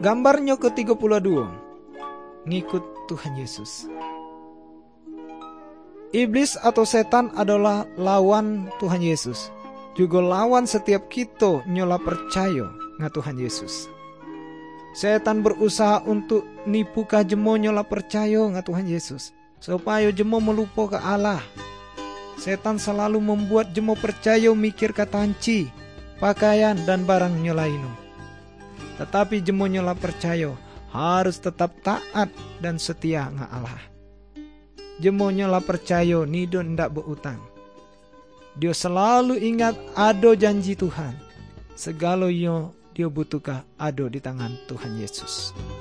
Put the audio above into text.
Gambarnya ke-32. Ngikut Tuhan Yesus. Iblis atau setan adalah lawan Tuhan Yesus. Juga lawan setiap kita nyola percaya nggak Tuhan Yesus. Setan berusaha untuk nipu ka jemo nyola percaya nggak Tuhan Yesus, supaya jemo melupa ke Allah. Setan selalu membuat jemo percaya mikir ka tanci, pakaian dan barang nyolainu. Tetapi jemo nyola percaya harus tetap taat dan setia nggak Allah. Jemo nyola percaya nido ndak berutang. Dia selalu ingat ada janji Tuhan. Segala yo dia butuhkah ada di tangan Tuhan Yesus.